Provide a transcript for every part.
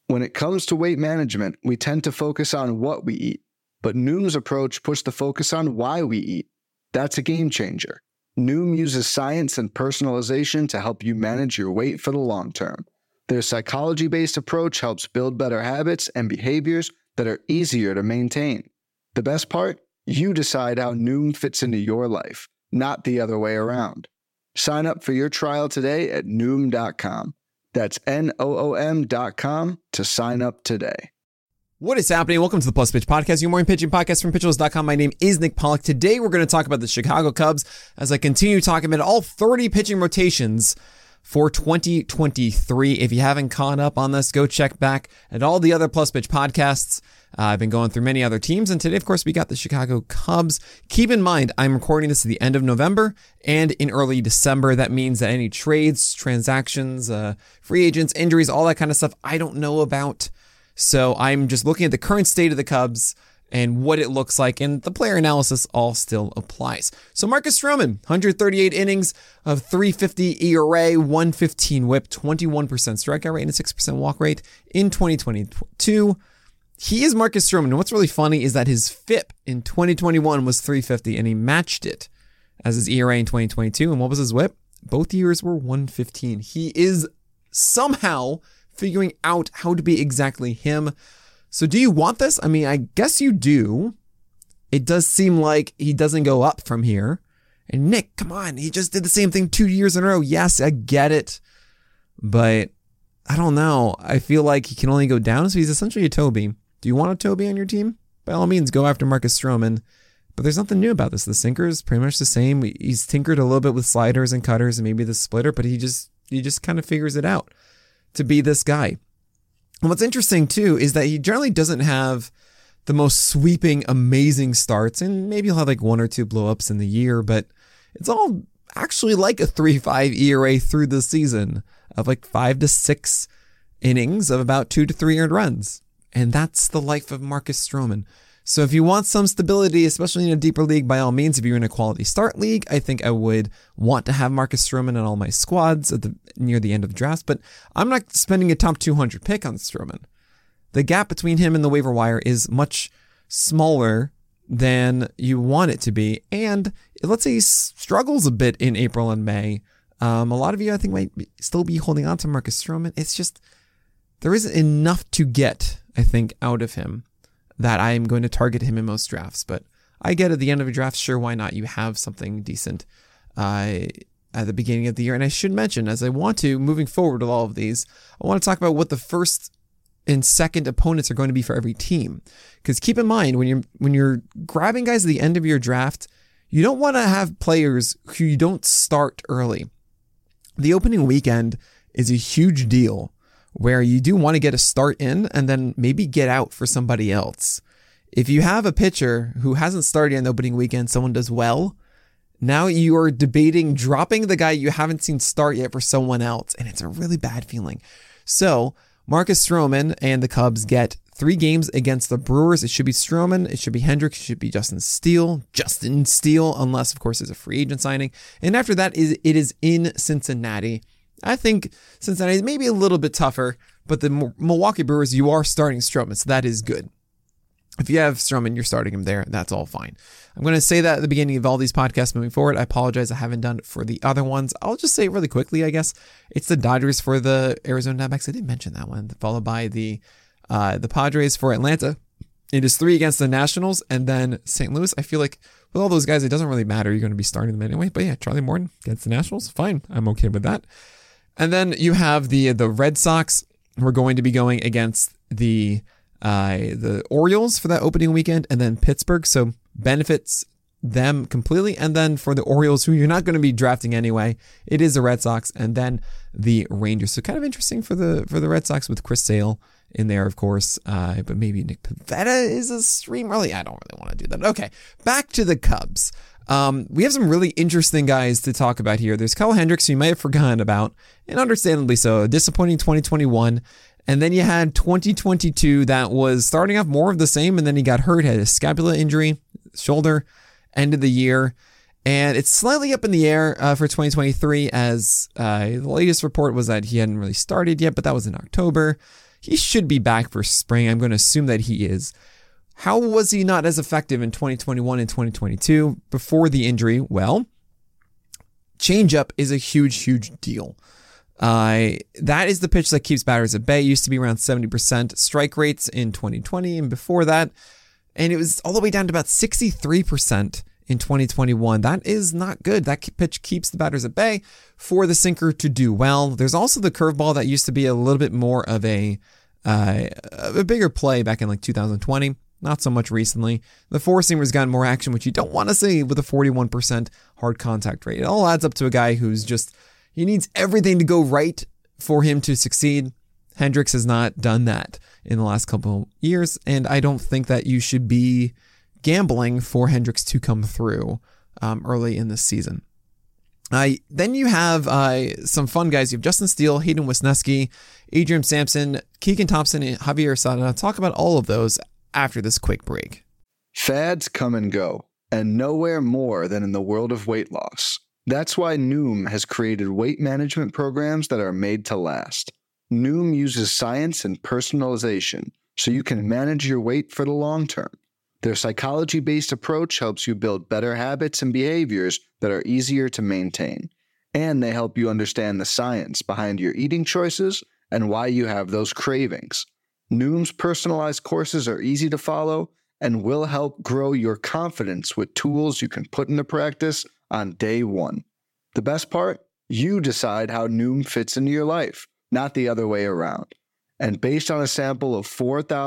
When it comes to weight management, we tend to focus on what we eat, but Noom's approach puts the focus on why we eat. That's a game changer. Noom uses science and personalization to help you manage your weight for the long term. Their psychology-based approach helps build better habits and behaviors that are easier to maintain. The best part? You decide how Noom fits into your life, not the other way around. Sign up for your trial today at Noom.com. That's Noom.com to sign up today. What is happening? Welcome to the Plus Pitch Podcast, your morning pitching podcast from pitchers.com. My name is Nick Pollack. Today, we're going to talk about the Chicago Cubs as I continue talking about all 30 pitching rotations for 2023. If you haven't caught up on this, go check back at all the other Plus Pitch podcasts. I've been going through many other teams, and today, of course, we got the Chicago Cubs. Keep in mind, I'm recording this at the end of November and in early December. That means that any trades, transactions, free agents, injuries, all that kind of stuff, I don't know about. So I'm just looking at the current state of the Cubs and what it looks like, and the player analysis all still applies. So Marcus Stroman, 138 innings of 3.50 ERA, 115 WHIP, 21% strikeout rate, and a 6% walk rate in 2022. He is Marcus Stroman, and what's really funny is that his FIP in 2021 was 3.50, and he matched it as his ERA in 2022. And what was his WHIP? Both years were 115. He is somehow figuring out how to be exactly him. So do you want this? I mean, I guess you do. It does seem like he doesn't go up from here. And Nick, come on, he just did the same thing 2 years in a row. Yes, I get it. But I don't know. I feel like he can only go down. So he's essentially a Toby. Do you want a Toby on your team? By all means, go after Marcus Stroman. But there's nothing new about this. The sinker is pretty much the same. He's tinkered a little bit with sliders and cutters and maybe the splitter, but he just kind of figures it out to be this guy. And what's interesting too is that he generally doesn't have the most sweeping, amazing starts, and maybe he'll have like one or two blow-ups in the year, but it's all actually like a 3.5 ERA through the season of like 5 to 6 innings of about 2 to 3 earned runs. And that's the life of Marcus Stroman. So if you want some stability, especially in a deeper league, by all means, if you're in a quality start league, I think I would want to have Marcus Stroman in all my squads near the end of the draft, but I'm not spending a top 200 pick on Stroman. The gap between him and the waiver wire is much smaller than you want it to be. And let's say he struggles a bit in April and May. A lot of you, I think, might still be holding on to Marcus Stroman. It's just, there isn't enough to get, I think, out of him that I'm going to target him in most drafts. But I get at the end of a draft, sure, why not? You have something decent at the beginning of the year. And I should mention, as I want to, moving forward with all of these, I want to talk about what the first and second opponents are going to be for every team. Because keep in mind, when you're grabbing guys at the end of your draft, you don't want to have players who you don't start early. The opening weekend is a huge deal, where you do want to get a start in and then maybe get out for somebody else. If you have a pitcher who hasn't started on the opening weekend, someone does well, now you are debating dropping the guy you haven't seen start yet for someone else, and it's a really bad feeling. So Marcus Stroman and the Cubs get 3 games against the Brewers. It should be Stroman, it should be Hendricks, it should be Justin Steele, unless, of course, it's a free agent signing. And after that, it is in Cincinnati. I think Cincinnati is maybe a little bit tougher, but the Milwaukee Brewers, you are starting Stroman, so that is good. If you have Stroman, you're starting him there. That's all fine. I'm going to say that at the beginning of all these podcasts moving forward. I apologize, I haven't done it for the other ones. I'll just say it really quickly, I guess. It's the Dodgers for the Arizona Diamondbacks. I didn't mention that one. Followed by the Padres for Atlanta. It is 3 against the Nationals, and then St. Louis. I feel like with all those guys, it doesn't really matter. You're going to be starting them anyway. But yeah, Charlie Morton against the Nationals. Fine. I'm okay with that. And then you have the Red Sox. We're going to be going against the Orioles for that opening weekend, and then Pittsburgh. So benefits them completely. And then for the Orioles, who you're not going to be drafting anyway, it is the Red Sox, and then the Rangers. So kind of interesting for the Red Sox with Chris Sale in there, of course. But maybe Nick Pivetta is a stream early. I don't really want to do that. Okay, back to the Cubs. We have some really interesting guys to talk about here. There's Kyle Hendricks, who you may have forgotten about, and understandably so. A disappointing 2021. And then you had 2022 that was starting off more of the same, and then he got hurt, had a scapula injury, shoulder, end of the year. And it's slightly up in the air for 2023, as the latest report was that he hadn't really started yet, but that was in October. he should be back for spring. I'm going to assume that he is. How was he not as effective in 2021 and 2022 before the injury? Well, changeup is a huge, huge deal. That is the pitch that keeps batters at bay. It used to be around 70% strike rates in 2020 and before that. And it was all the way down to about 63% in 2021. That is not good. That pitch keeps the batters at bay for the sinker to do well. There's also the curveball that used to be a little bit more of a bigger play back in like 2020. Not so much recently. The four-seamer's gotten more action, which you don't want to see with a 41% hard contact rate. It all adds up to a guy who's just, he needs everything to go right for him to succeed. Hendricks has not done that in the last couple years, and I don't think that you should be gambling for Hendricks to come through early in this season. Then you have some fun guys. You have Justin Steele, Hayden Wesneski, Adrian Sampson, Keegan Thompson, and Javier Sada. I'll talk about all of those after this quick break. Fads come and go, and nowhere more than in the world of weight loss. That's why Noom has created weight management programs that are made to last. Noom uses science and personalization so you can manage your weight for the long term. Their psychology-based approach helps you build better habits and behaviors that are easier to maintain. And they help you understand the science behind your eating choices and why you have those cravings. Noom's personalized courses are easy to follow and will help grow your confidence with tools you can put into practice on day one. The best part? You decide how Noom fits into your life, not the other way around. And based on a sample of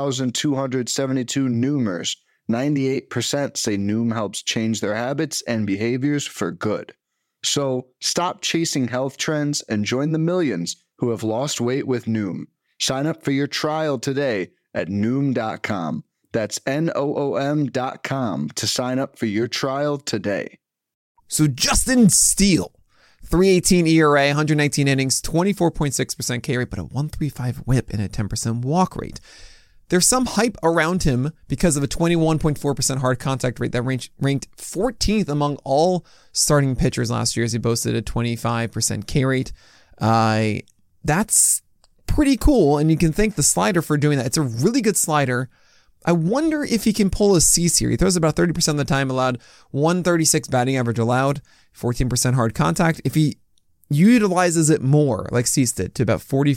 4,272 Noomers, 98% say Noom helps change their habits and behaviors for good. So stop chasing health trends and join the millions who have lost weight with Noom. Sign up for your trial today at Noom.com. That's Noom.com to sign up for your trial today. So Justin Steele, 3.18 ERA, 119 innings, 24.6% K rate, but a 1.35 whip and a 10% walk rate. There's some hype around him because of a 21.4% hard contact rate that ranked 14th among all starting pitchers last year as he boasted a 25% K rate. That's pretty cool, and you can thank the slider for doing that. It's a really good slider. I wonder if he can pull a C-series. He throws about 30% of the time, allowed 136 batting average allowed, 14% hard contact. If he utilizes it more, like Cease did, to about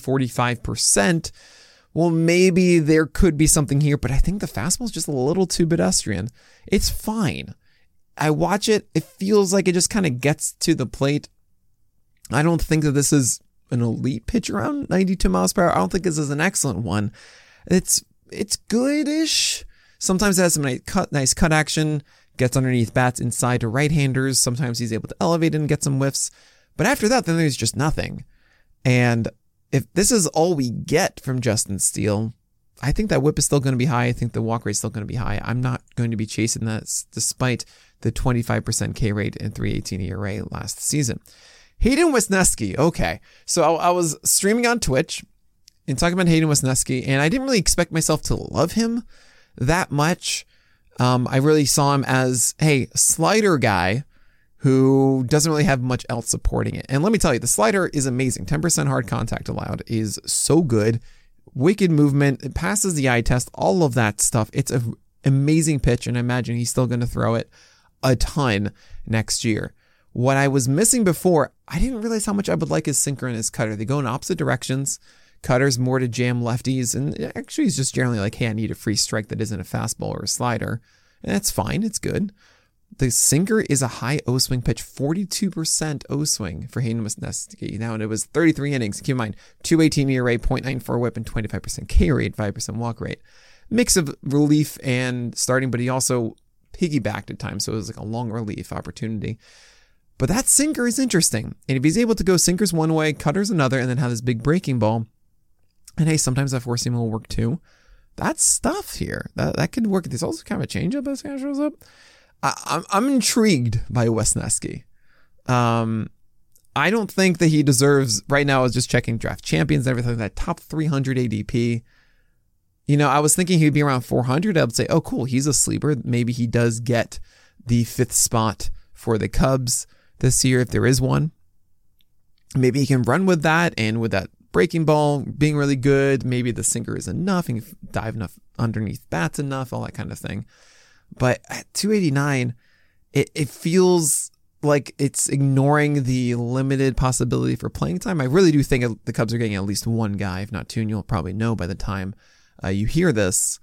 40-45%, well, maybe there could be something here, but I think the fastball is just a little too pedestrian. It's fine. I watch it. It feels like it just kind of gets to the plate. I don't think that this is an elite pitch around 92 miles per hour. I don't think this is an excellent one. It's good-ish. Sometimes it has some nice cut action, gets underneath bats inside to right-handers. Sometimes he's able to elevate and get some whiffs. But after that, then there's just nothing. And if this is all we get from Justin Steele, I think that whip is still going to be high. I think the walk rate is still going to be high. I'm not going to be chasing that despite the 25% K rate and 3.18 ERA last season. Hayden Wesneski. Okay. So I was streaming on Twitch and talking about Hayden Wesneski, and I didn't really expect myself to love him that much. I really saw him as, a slider guy who doesn't really have much else supporting it. And let me tell you, the slider is amazing. 10% hard contact allowed is so good. Wicked movement. It passes the eye test. All of that stuff. It's an amazing pitch, and I imagine he's still going to throw it a ton next year. What I was missing before, I didn't realize how much I would like his sinker and his cutter. They go in opposite directions. Cutter's more to jam lefties, and actually he's just generally like, hey, I need a free strike that isn't a fastball or a slider. And that's fine. It's good. The sinker is a high O-swing pitch, 42% O-swing for Hayden Wesneski. Now, and it was 33 innings. Keep in mind, 2.18 ERA, 0.94 whip, and 25% K rate, 5% walk rate. Mix of relief and starting, but he also piggybacked at times, so it was like a long relief opportunity. But that sinker is interesting. And if he's able to go sinkers one way, cutters another, and then have this big breaking ball, and hey, sometimes that four seam will work too. That's stuff here. That could work. There's also kind of a changeup as kind of shows up. I'm intrigued by Wesneski. I don't think that he deserves, right now I was just checking draft champions and everything, that top 300 ADP. You know, I was thinking he'd be around 400. I would say, oh, cool, he's a sleeper. Maybe he does get the 5th spot for the Cubs this year, if there is one. Maybe he can run with that, and with that breaking ball being really good. Maybe the sinker is enough and dive enough underneath bats enough, all that kind of thing. But at 289, it feels like it's ignoring the limited possibility for playing time. I really do think the Cubs are getting at least one guy, if not two, and you'll probably know by the time you hear this.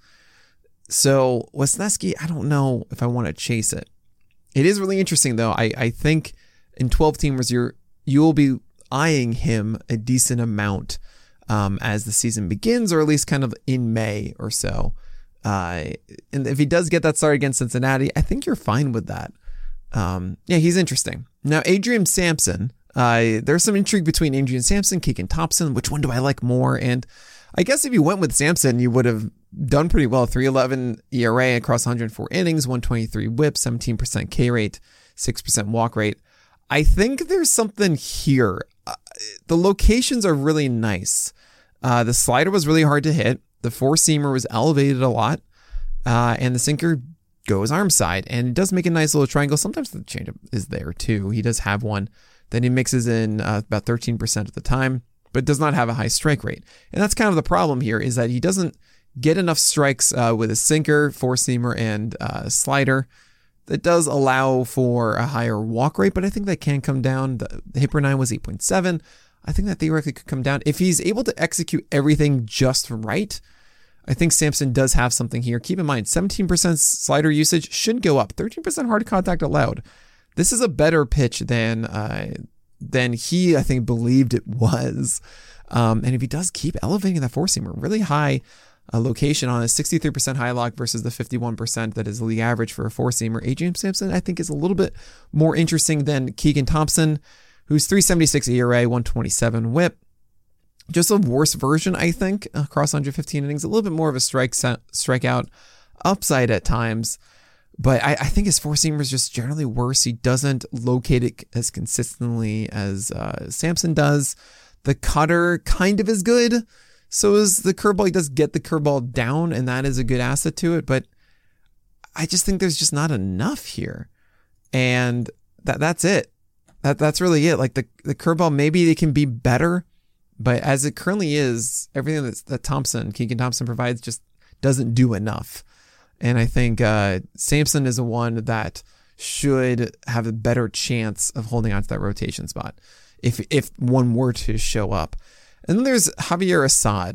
So Wesneski, I don't know if I want to chase it. It is really interesting, though. I think in 12-teamers, you'll be eyeing him a decent amount as the season begins, or at least kind of in May or so. And if he does get that start against Cincinnati, I think you're fine with that. Yeah, he's interesting. Now, Adrian Sampson, there's some intrigue between Adrian Sampson, Keegan Thompson. Which one do I like more? And I guess if you went with Sampson, you would have done pretty well. 3.11 ERA across 104 innings, 123 whip, 17% K rate, 6% walk rate. I think there's something here. The locations are really nice. The slider was really hard to hit. The four-seamer was elevated a lot. And the sinker goes arm side. And it does make a nice little triangle. Sometimes the changeup is there too. He does have one. Then he mixes in about 13% of the time, but does not have a high strike rate. And that's kind of the problem here, is that he doesn't get enough strikes with a sinker, four-seamer, and slider. That does allow for a higher walk rate, but I think that can come down. The hit per 9 was 8.7. I think that theoretically could come down. If he's able to execute everything just right, I think Sampson does have something here. Keep in mind, 17% slider usage should go up. 13% hard contact allowed. This is a better pitch than he, I think, believed it was. And if he does keep elevating that four-seamer, really high location on a 63% high lock versus the 51% that is the league average for a four-seamer, Adrian Sampson, I think, is a little bit more interesting than Keegan Thompson, who's 3.76 ERA, 127 whip. Just a worse version, I think, across 115 innings. A little bit more of a strikeout upside at times. But I think his four-seamer is just generally worse. He doesn't locate it as consistently as Sampson does. The cutter kind of is good. So is the curveball. He does get the curveball down, and that is a good asset to it. But I just think there's just not enough here. And that's it. That's really it. Like the curveball, maybe it can be better. But as it currently is, everything that Keegan Thompson provides just doesn't do enough. And I think Sampson is the one that should have a better chance of holding on to that rotation spot if one were to show up. And then there's Javier Assad.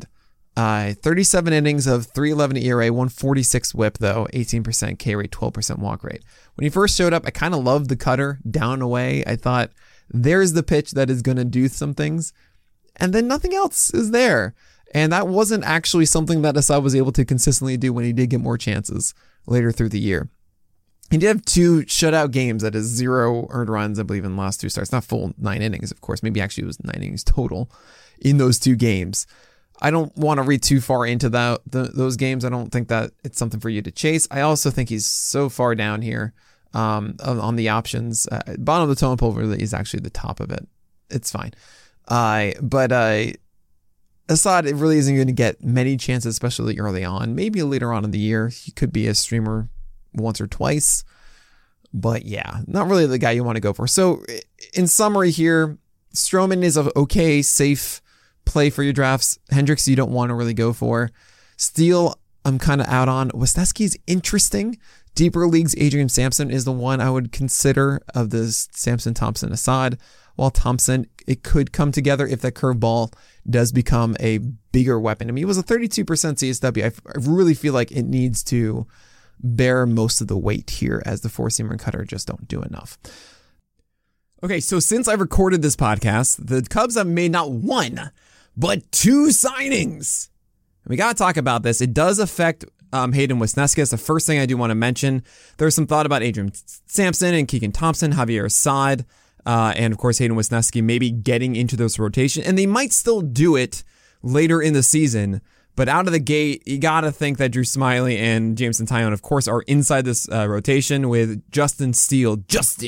37 innings of 3.11 ERA, 146 whip, though, 18% K rate, 12% walk rate. When he first showed up, I kind of loved the cutter down and away. I thought, there's the pitch that is going to do some things. And then nothing else is there. And that wasn't actually something that Assad was able to consistently do when he did get more chances later through the year. He did have 2 shutout games, that is 0 earned runs, I believe, in the last 2 starts. Not full 9 innings, of course. Maybe actually it was 9 innings total in those 2 games. I don't want to read too far into those games. I don't think that it's something for you to chase. I also think he's so far down here on the options. Bottom of the totem pole really is actually the top of it. It's fine. But Assad, it really isn't going to get many chances, especially early on. Maybe later on in the year, he could be a streamer once or twice. But yeah, not really the guy you want to go for. So in summary here, Stroman is an okay, safe play for your drafts. Hendricks, you don't want to really go for. Steele, I'm kind of out on. Wesneski is interesting. Deeper leagues, Adrian Sampson is the one I would consider of the Sampson, Thompson, Assad. While Thompson, it could come together if that curveball does become a bigger weapon. I mean, it was a 32% CSW. I really feel like it needs to bear most of the weight here, as the four-seamer and cutter just don't do enough. Okay, so since I've recorded this podcast, the Cubs have made not 1, but 2 signings. And we got to talk about this. It does affect Hayden Wesneski. That's the first thing I do want to mention. There's some thought about Adrian Sampson and Keegan Thompson, Javier Assad, and of course Hayden Wesneski maybe getting into this rotation. And they might still do it later in the season. But out of the gate, you got to think that Drew Smyly and Jameson Taillon, of course, are inside this rotation with Justin Steele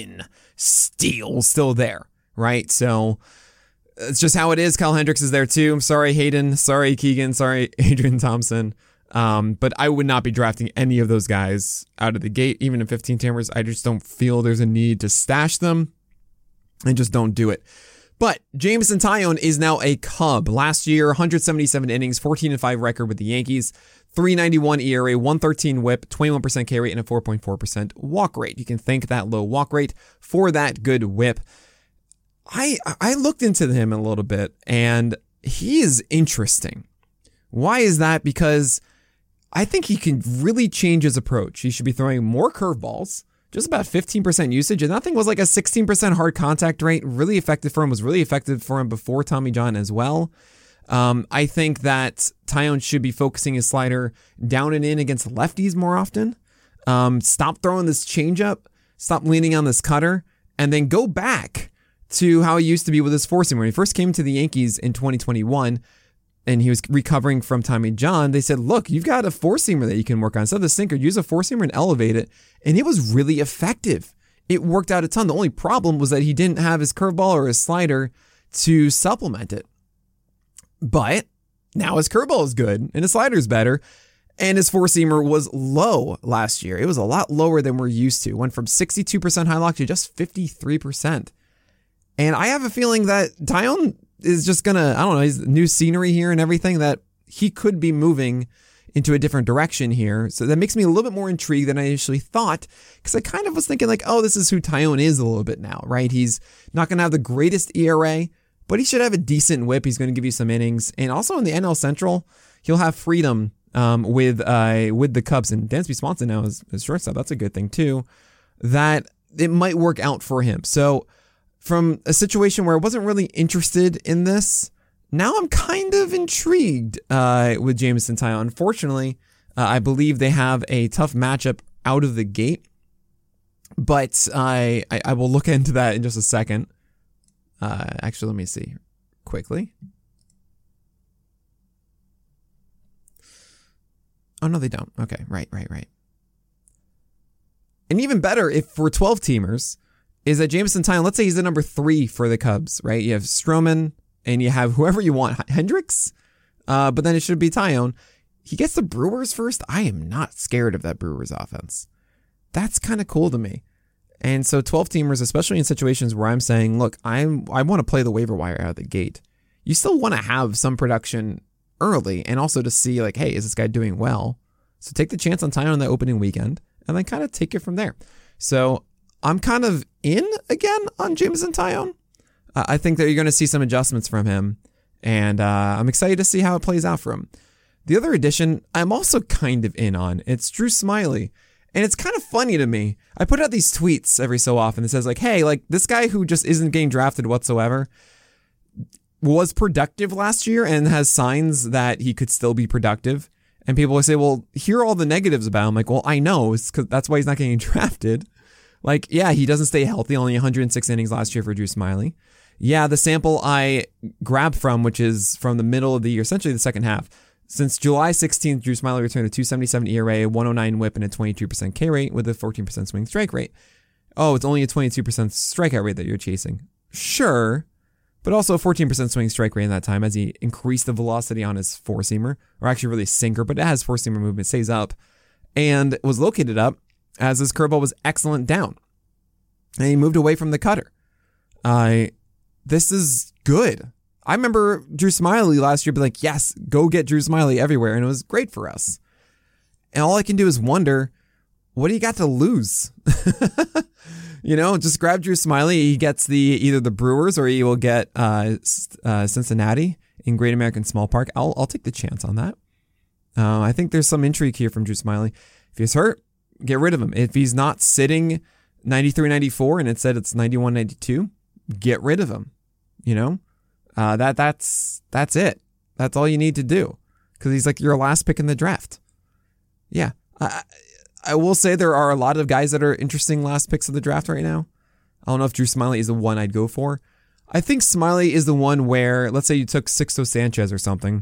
still there, right? So it's just how it is. Kyle Hendricks is there too. I'm sorry, Hayden. Sorry, Keegan. Sorry, Adrian Thompson. But I would not be drafting any of those guys out of the gate, even in 15-teamers. I just don't feel there's a need to stash them, and just don't do it. But Jameson Taillon is now a Cub. Last year, 177 innings, 14-5 record with the Yankees, 391 ERA, 113 whip, 21% K rate, and a 4.4% walk rate. You can thank that low walk rate for that good whip. I looked into him a little bit, and he is interesting. Why is that? Because I think he can really change his approach. He should be throwing more curveballs, just about 15% usage, and that thing was like a 16% hard contact rate. Really effective for him, was really effective for him before Tommy John as well. I think that Taillon should be focusing his slider down and in against lefties more often. Stop throwing this changeup, stop leaning on this cutter, and then go back to how he used to be with his four-seamer. When he first came to the Yankees in 2021, and he was recovering from Tommy John, they said, look, you've got a four-seamer that you can work on. Instead of the sinker, use a four-seamer and elevate it. And it was really effective. It worked out a ton. The only problem was that he didn't have his curveball or his slider to supplement it. But now his curveball is good and his slider is better. And his four-seamer was low last year. It was a lot lower than we're used to. Went from 62% high lock to just 53%. And I have a feeling that Taillon is just gonna, I don't know, he's new scenery here and everything, that he could be moving into a different direction here. So that makes me a little bit more intrigued than I initially thought, because I kind of was thinking like, oh, this is who Taillon is a little bit now, right? He's not gonna have the greatest ERA, but he should have a decent whip. He's going to give you some innings. And also in the NL Central, he'll have freedom with the Cubs. And Dansby Swanson now is shortstop. That's a good thing too, that it might work out for him. So from a situation where I wasn't really interested in this, now I'm kind of intrigued with Jameson Taillon. Unfortunately, I believe they have a tough matchup out of the gate, but I will look into that in just a second. Actually, let me see quickly. Oh, no, they don't. Okay, right. And even better, if for 12-teamers, is that Jameson Taillon, let's say he's the number 3 for the Cubs, right? You have Stroman, and you have whoever you want, Hendricks, but then it should be Taillon. He gets the Brewers first. I am not scared of that Brewers offense. That's kind of cool to me. And so 12-teamers, especially in situations where I'm saying, look, I want to play the waiver wire out of the gate. You still want to have some production early, and also to see like, hey, is this guy doing well? So take the chance on Taillon on the opening weekend, and then kind of take it from there. So I'm kind of in again on Jameson Taillon. I think that you're going to see some adjustments from him, and I'm excited to see how it plays out for him. The other addition I'm also kind of in on, it's Drew Smyly. And it's kind of funny to me. I put out these tweets every so often that says like, hey, like this guy who just isn't getting drafted whatsoever was productive last year and has signs that he could still be productive. And people will say, well, here are all the negatives about him. Like, well, I know, it's 'cause that's why he's not getting drafted. Like, yeah, he doesn't stay healthy. Only 106 innings last year for Drew Smyly. Yeah, the sample I grabbed from, which is from the middle of the year, essentially the second half. Since July 16th, Drew Smyly returned a 277 ERA, 109 whip, and a 22% K rate with a 14% swing strike rate. Oh, it's only a 22% strikeout rate that you're chasing. Sure, but also a 14% swing strike rate in that time as he increased the velocity on his four-seamer, or actually really sinker, but it has four-seamer movement, stays up, and was located up as his curveball was excellent down. And he moved away from the cutter. This is good. I remember Drew Smyly last year be like, yes, go get Drew Smyly everywhere. And it was great for us. And all I can do is wonder, what do you got to lose? You know, just grab Drew Smyly. He gets either the Brewers or he will get Cincinnati in Great American Small Park. I'll take the chance on that. I think there's some intrigue here from Drew Smyly. If he's hurt, get rid of him. If he's not sitting 93-94 and instead it's 91-92, get rid of him. You know? That's it. That's all you need to do, because he's like your last pick in the draft. Yeah, I will say there are a lot of guys that are interesting last picks of the draft right now. I don't know if Drew Smyly is the one I'd go for. I think Smyly is the one where, let's say you took Sixto Sanchez or something,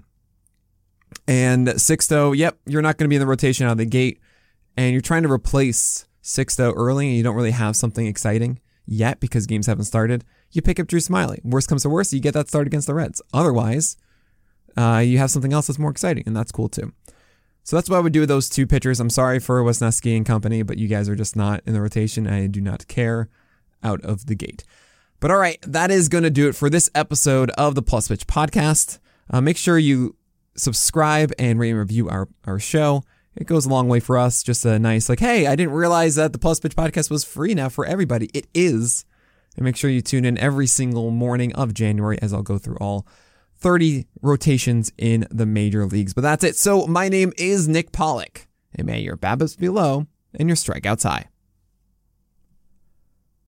and Sixto, yep, you're not going to be in the rotation out of the gate, and you're trying to replace Sixto early, and you don't really have something exciting yet because games haven't started. You pick up Drew Smyly. Worst comes to worst, you get that start against the Reds. Otherwise, you have something else that's more exciting, and that's cool too. So that's what I would do with those two pitchers. I'm sorry for Wisniewski and company, but you guys are just not in the rotation. I do not care out of the gate. But all right, that is going to do it for this episode of the Plus Pitch podcast. Make sure you subscribe and rate and review our show. It goes a long way for us. Just a nice hey, I didn't realize that the Plus Pitch podcast was free now for everybody. It is. And make sure you tune in every single morning of January as I'll go through all 30 rotations in the major leagues. But that's it. So my name is Nick Pollack, and may your BABIPs be low and your strikeouts high.